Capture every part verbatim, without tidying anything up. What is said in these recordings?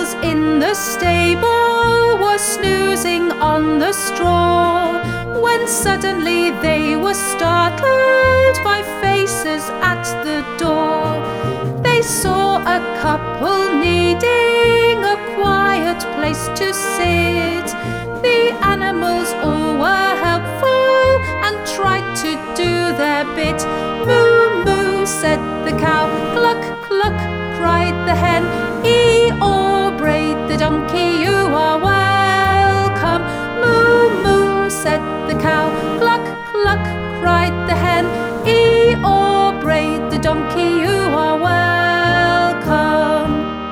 animals in the stable were snoozing on the straw, when suddenly they were startled by faces at the door. They saw a couple needing a quiet place to sit. The animals all were helpful and tried to do their bit. Moo, moo, said the cow. Cluck, cluck, cried the hen. Ee-aw, brayed the donkey, you are welcome. Moo, moo, said the cow. Cluck, cluck, cried the hen. Ee-aw, brayed the donkey, you are welcome.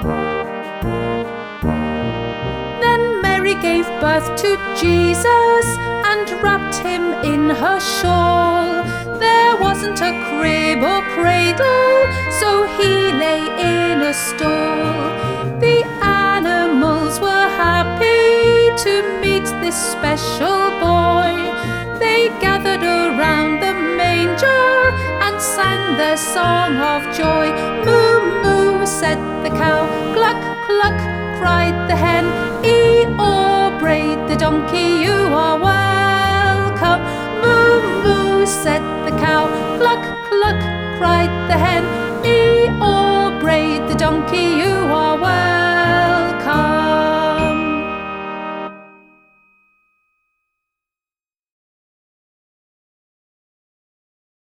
Then Mary gave birth to Jesus and wrapped him in her shawl. There wasn't a crib or cradle, so he lay in a stall. The animals were happy to meet this special boy. They gathered around the manger and sang their song of joy. Moo, moo, said the cow. Cluck, cluck, cried the hen. Ee-aw, brayed the donkey, you are welcome. Moo, moo, said the cow. Cluck, cluck, cried the hen. Ee-aw, brayed the donkey, you